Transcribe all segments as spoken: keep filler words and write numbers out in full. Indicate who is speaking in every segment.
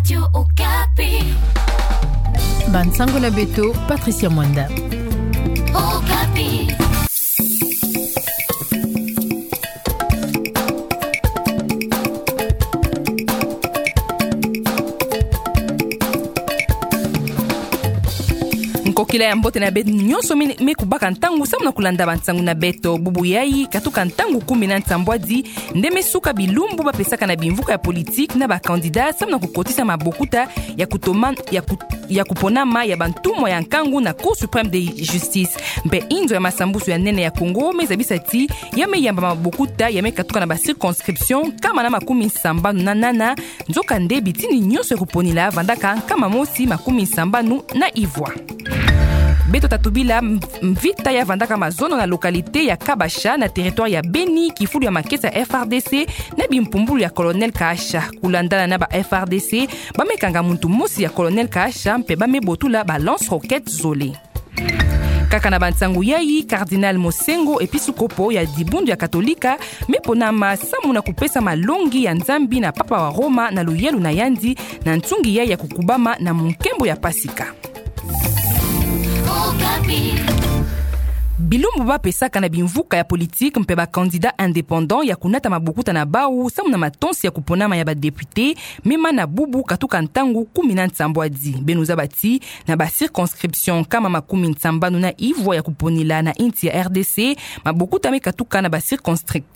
Speaker 1: Radio Okapi.
Speaker 2: Bansango na Beto, Patricia Mwanda.
Speaker 1: Okapi.
Speaker 3: Kokila ya mbote na beto nyonso me kubaka ntangu samu na kulanda bansangu na beto bubu yai katuka ntangu kumi na ntambwadi ndeme suka bilumbu bapesaka na bimvuka ya politique na ba candidat samu na kukotisa mabokuta ya kutoma ya, ku, ya kuponama ya bantumwa ya nkangu na Cour suprême de justice mpe inzo ya masambusu ya nene ya Congo mezabisa ti yame yamba mabokuta yame katuka na ba circonscription kama na makumi nsambanu na nana nzoka nde bitini nyonso ya kuponila vandaka kama mosi makumi nsambanu na Ivoire. Beto tatubila mvita ya vandaka mazono na lokalite ya Kabasha na territoire ya Beni kifulu ya makesa F R D C na bimpumbulu ya Colonel Kaasha kulandana na ba F R D C bamekanga muntu mosi ya Colonel Kaasha mpe bamebotula ba lance roquette zole. Kaka na bansangu yai Cardinal Mosengo episukopo ya dibundu ya Katolika mepona masamu na kupesa malongi ya nzambi na papa wa Roma na luyelu na yandi na ntungi yai ya kukubama na munkembo ya Pasika. Bilumbu bapesaka na bimvuka ya politique mpe ba candidat indépendant ya kunata mabukuta na bau samu na matonsi ya kuponama ya ba député mema na bubu katuka ntangu kumi na nsambwadi benuza bati na ba circonscription kama makumi nsambanu na Ivoire ya kuponila na inti ya R D C mabukuta me katuka na ba circonscription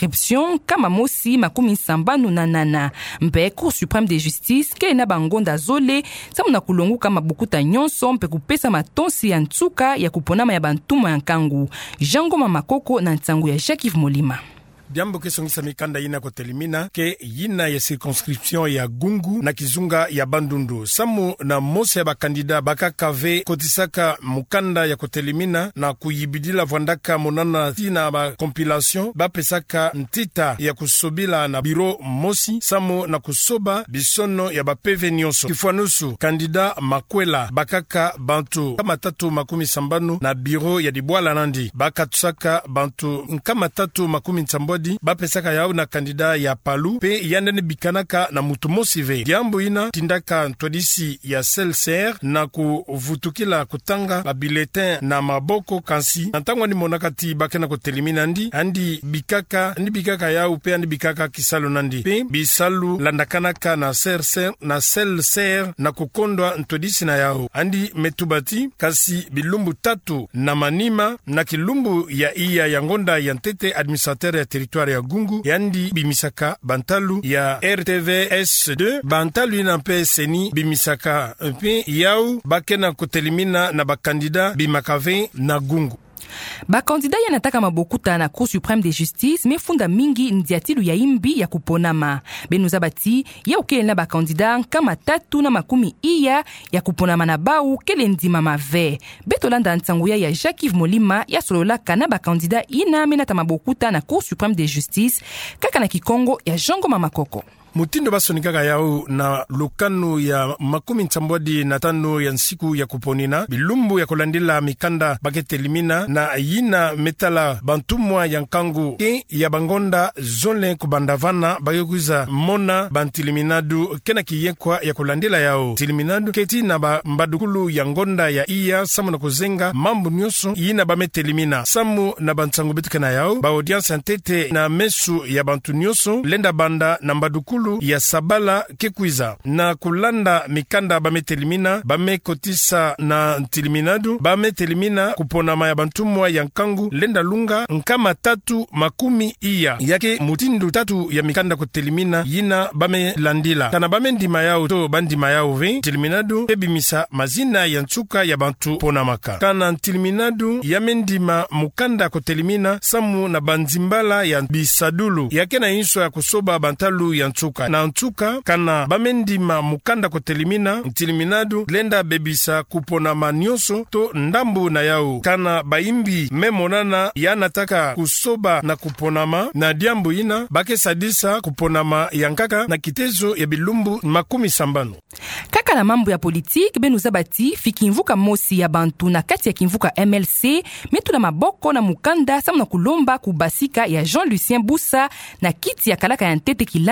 Speaker 3: kama mosi makumi sambanu na nana mpe Cour suprême de justice ke na bangonda zole samu na kulonguka mabukuta nyonso mpe kupesa matonsi ya ntsuka ya kuponama ya bantumo ya nkangu Jango Mamakoko na ntangu ya Jacques Molima.
Speaker 4: Diambo kesongisa mikanda yina kotelimina ke yina ya circonscription ya Gungu na Kizunga ya Bandundu. Samu na mose ya bakandida baka kave kotisaka mukanda ya kotelimina na kuyibidila vandaka monana tina ba compilation bapesaka ntita ya kusobila na biro mosi samu na kusoba bisono ya bapeve nyonso. Kifuanusu kandida Makwela bakaka bantu kama tatu makumi sambanu na biro ya Dibwala Nandi baka tusaka bantu kama tatu makumi nsambanu bapesaka yao na kandida ya Palu pe yandene bikanaka na mutumosive diambo ina tindaka ntwadisi ya Selser na kuvutukila kutanga ba bulletin na maboko kansi nantangwa ni monaka ti bakena kotelimina ndi andi bikaka ndi bikaka yao pe andi bikaka kisalo nandi pe bisalu landakanaka na Selser na Selser na kukondwa ntwadisi na yao andi metubati kasi bilumbu tatu na Manima na kilumbu ya iya ya ngonda ya ntete administrateur ya territoire ya Gungu yandi bimisaka bantalu ya R T V S deux bantalu ina mpe seni bimisaka mpe yau bakena kotelimina na bakandida bimakave na Gungu.
Speaker 3: Ba candidat ya nataka mabokuta na Cour suprême de justice mefunda mingi ndiatilu ya imbi ya kuponama benuza bati ya ukele na ba candidat kama tatu na makumi iya ya kuponama na bau kele ndima mave betolanda ntangu ya Jacques Molima ya solola kana ba candidat ina menata mabokuta na Cour suprême de justice kaka na Kikongo ya Jango Mamakoko.
Speaker 4: Mutindo basonikaka yao na lukanu ya makumi nsambwadi na tano ya nsiku ya kuponina bilumbu ya kulandila mikanda baketelimina na yina metala bantumwa ya nkangu ke ya bangonda zole kubandavana bagekuiza mona bantiliminadu kena kiyekwa ya kulandila yao tiliminadu keti na ba mbadukulu ya ngonda ya iya samu na kuzenga mambu nyonso yina bametelimina samu na bantsangu betukena yao ba audience ntete na mesu ya bantu nyonso lenda banda na mbadukulu ya Sabala kekuiza na kulanda mikanda bametelimina bamekotisa na ntiliminadu bametelimina kuponama ya bantumwa ya nkangu lenda lunga nkama tatu makumi iya yake mutindu tatu ya mikanda kotelimina yina bamelandila kana bamendima yao to bandima yao ve ntiliminadu ebimisa mazina ya ntsuka ya bantu ponamaka kana ntiliminadu yamendima mukanda kotelimina samu na banzimbala ya bisadulu yake na inso ya kusoba bantalu ya ntsuka na ntsuka kana bamendima mukanda kotelimina ntiliminadu lenda bebisa kuponama nyonso to ndambu na yao kana baimbi memonana yanataka kusoba na kuponama na diambo ina bakesadisa kuponama yankaka na kitezo ya bilumbu makumi sambano.
Speaker 3: Kaka na mambo ya politique benuza bati fikimvuka mosi ya bantu na kati ya kimvuka M L C metu na maboko na mukanda samu na kulomba kubasika ya Jean Lucien Boussa na kiti ya kalaka ya ntete kilandi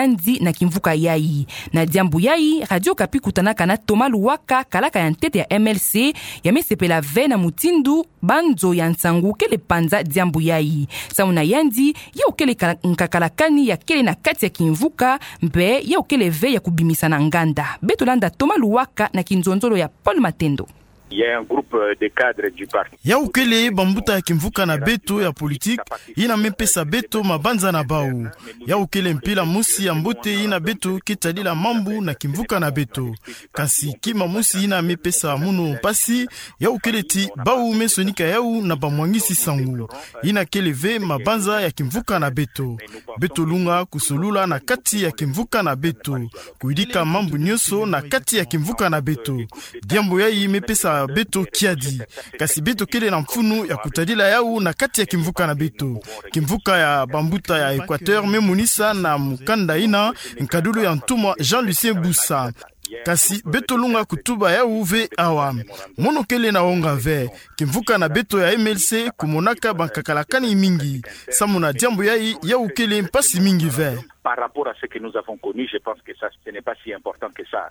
Speaker 3: na kimvuka yai. Na diambu yai, Radio Kapi kutanaka na Thomas Luwaka kalaka ya ntete ya M L C ya mesepela ve na mutindu banzo ya nsangu kele panza diambu yai. Samuna yandi ya ukele nkakalakani ya kele na kati ya kimvuka mbe ya ukele ve ya kubimisa na nganda. Betolanda Thomas Luwaka na kinzonzolo ya Paul Matendo.
Speaker 5: Il y a un groupe de cadres du parti.
Speaker 6: Ya ukele bambuta ya kimvuka na beto ya politique ina mepesa beto mabanza na bao. Ya ukele mpila musi ya mbote ina beto kitadila mambu na kimvuka na beto. Kasi kima musi ina mepesa muno pasi ya ukele ti bao mesonika yau na bamwangisi sangu. Ina keleve mabanza ya kimvuka na beto. Beto lunga kusulula na kati ya kimvuka na beto. Kuidika mambu nyoso na kati ya kimvuka na beto. Diambo ya yi mepesa beto kiadi. Kasi beto kele na mfunu ya kutadila yau na kati ya kimvuka na beto. Kimvuka ya bambuta ya Equateur memunisa na mukanda ina nkadulu ya ntumwa Jean-Lucien Boussa. Kasi beto lunga kutuba ya uve awa. Mono kele na onga ve. Kimvuka na beto ya M L C kumonaka bankakalakani mingi. Samuna diambo ya ya ukele mpasi mingi ve.
Speaker 5: Par rapport à ce que nous avons connu, je pense que ça ce n'est pas si important que ça.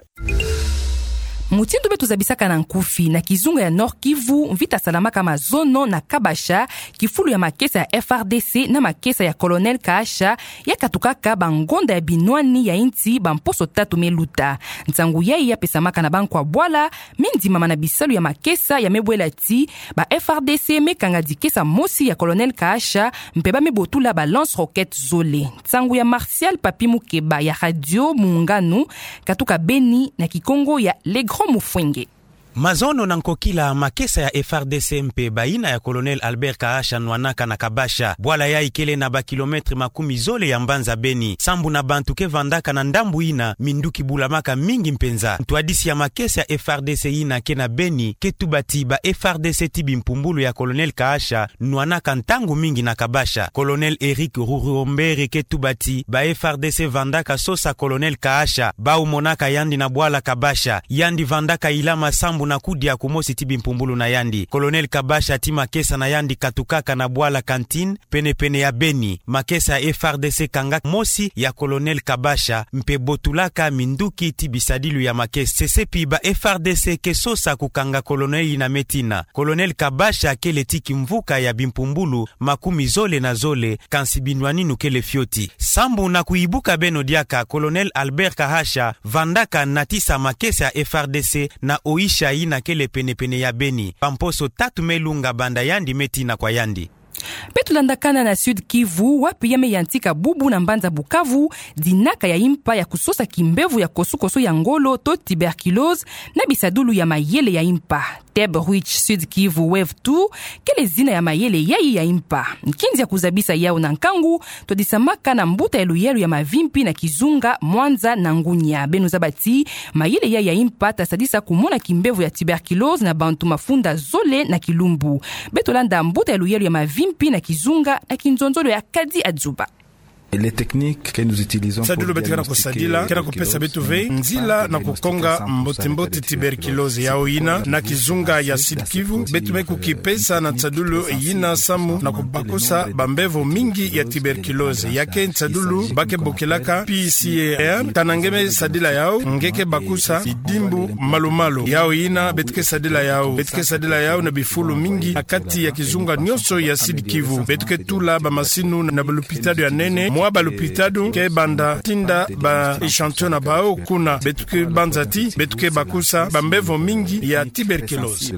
Speaker 3: Mutindu betu zabisaka na nkufi na kizunga ya Nord Kivu mvita salama kama zono na kabasha kifulu ya makesa ya F R D C na makesa ya Colonel Kaasha ya katukaka bangonda ya binwani ya inti bamposo tatu meluta. Ntangu yai ya pesamaka na banko wa bwala mindi mama na bisalu ya makesa ya mebwela ti ba F R D C mekanga dikesa mosi ya Colonel Kaasha mpeba mebotula ba lance roquette zole. Ntangu ya Martial Papi Mukeba ya Radio Muungano katuka Beni na Kikongo ya Legro Mufwenge.
Speaker 7: Mazono na nkokila makesa ya F R D C mpe baina ya Colonel Albert Kaasha nwanaka na kabasha bwala ya ikele na ba kilometri makumi zole ya mbanza Beni sambu na bantu ke vandaka na ndambu ina minduki bulamaka mingi mpenza ntuadisi ya makesa ya F R D C ina ke na Beni ketubati ba F R D C tibi mpumbulu ya Colonel Kaasha nwanaka ntangu mingi na kabasha. Colonel Eric Ruruombere ketubati ba F R D C vandaka sosa Colonel Kaasha ba umonaka yandi na bwala kabasha yandi vandaka ilama sambu na kudi ya kumosi tibi mpumbulu na yandi. Colonel Kabasha ti makesa na yandi katukaka na bwala kantine pene pene ya Beni. Makesa ya F R D C kanga mosi ya Colonel Kabasha mpe botulaka minduki tibi sadilu ya makesa. Sesepi ba F R D C kesosa kukanga Colonel na metina. Colonel Kabasha kele tiki mvuka ya bimpumbulu makumi zole na zole kansi binwani nukele fioti. Sambu na kuibuka beno diaka Colonel Albert Kaasha vandaka natisa makesa ya F R D C na oisha ina kele pene pene ya Beni. Pamposo tatu melunga banda yandi metina kwa yandi.
Speaker 3: Petulandakana na Sud Kivu wapi yame yantika bubu na mbanza Bukavu dinaka ya impa ya kusosa kimbevu ya kosukoso ya ngolo to tuberculose na bisadulu ya mayele ya impa. Teb Ruich Sud Kivu Wave two kele zina ya mayele yai ya impa. Nkinzi ya kuzabisa yao na nkangu to disamaka na mbuta ya luyelu ya mavimpi na kizunga Mwanza na Ngunya. Benu zabati mayele yai ya impa tasadisa kumona kimbevu ya tuberculose na bantu mafunda zole na kilumbu. Betolanda mbuta ya luyelu ya mavimpi na kizunga na kinzonzolo ya Kadi Adzuba.
Speaker 8: Les techniques que nous utilisons
Speaker 4: sadulu betikana kusadila kena kupesa betu vei nzila na kukonga mbote mbote tuberculose yao ina na kizunga ya Sud Kivu betu meku kipesa na sadulu yina samu na kubakosa bambevo mingi ya tuberculose yake sadulu bake bokelaka P C R tanangeme sadila yao ngeke bakusa idimbu malumalu yao ina betike sadila yao betike sadila yao na bifulu mingi akati ya kizunga nyoso ya Sud Kivu betike tula bamasinu na balupitado ya nene mwa balupitado ke banda tinda ba echantillon na bao kuna betuke banzati betuke bakusa bambevo mingi ya tuberculose.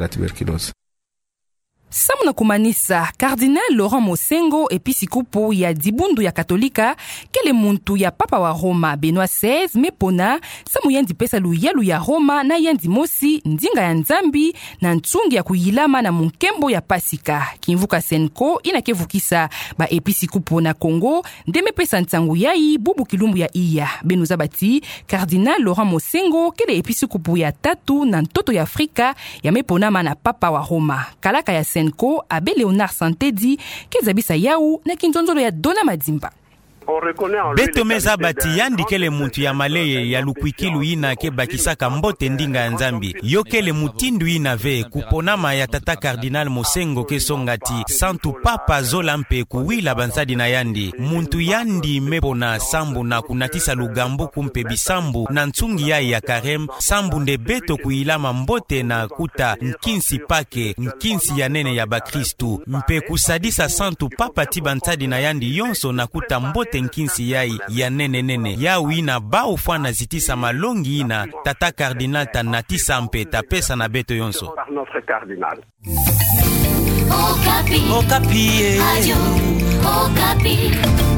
Speaker 3: Samu na kumanisa, Cardinal Laurent Mosengo episikopo ya dibundu ya Katolika kele muntu ya Papa wa Roma Benoit seize mepona samu yendi pesa luyelu ya Roma na yendi mosi ndinga ya nzambi na ntsungi ya kuyilama na munkembo ya Pasika. Kimvuka Senko inakevukisa ba episikopo na Kongo ndeme pesa ntangu yai bubu kilumbu ya iya. Benu zabati, Cardinal Laurent Mosengo kele episikopo ya tatu na ntoto ya Afrika ya mepona mana Papa wa Roma. Kalaka ya Senko Ko abe Leonard Santedi kezabisa yau na kinzonzolo ya Dona Madimba.
Speaker 7: beto meza bati yandikele muntu ya maleye ya lukwikilu ina ke bakisaka mbote ndinga ya nzambi yokele mutindu ina ve kuponama ya tata kardinal Mosengo ke songati santu papa zola mpe kuwila bansadi na yandi muntu yandi mepona sambu na kunatisa lugambo kumpe bisambu na ntsungi ya ya karem sambu nde beto kuilama mbote na kuta nkinsi pake nkinsi ya nene ya bakristu mpe kusadisa santu papa ti bansadi na yandi yonso na kuta mbote nkinsi yai ya nene nene ya wina ba ufana zitisa malongi ina tata kardinal tanatisa mpe tapesa na beto yonso.
Speaker 1: Okapi. Okapi. Radio Okapi.